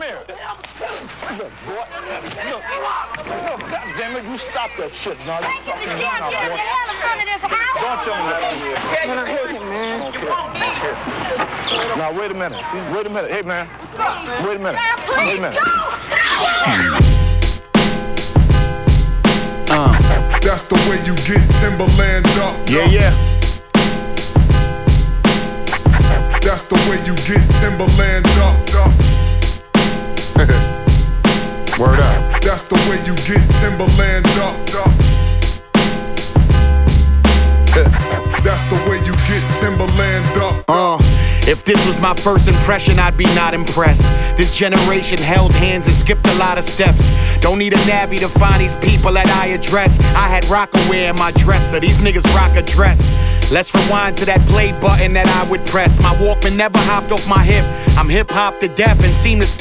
here. Look, boy. Look, goddammit, you stop that shit, now. You fucking gun now, boy. Don't tell me what to do. Man, I hate him, man. Okay. Now, wait a minute. Wait a minute. Hey, man. Wait a minute. Wait a minute. That's the way you get Timberland up. Yeah. That's the way you get Timberland up. Word up. That's the way you get Timberland up. That's the way you get Timberland up. If this was my first impression, I'd be not impressed. This generation held hands and skipped a lot of steps. Don't need a nabby to find these people that I address. I had Rockaway in my dresser, these niggas rock a dress. Let's rewind to that play button that I would press. My Walkman never hopped off my hip. I'm hip-hop to death and seem to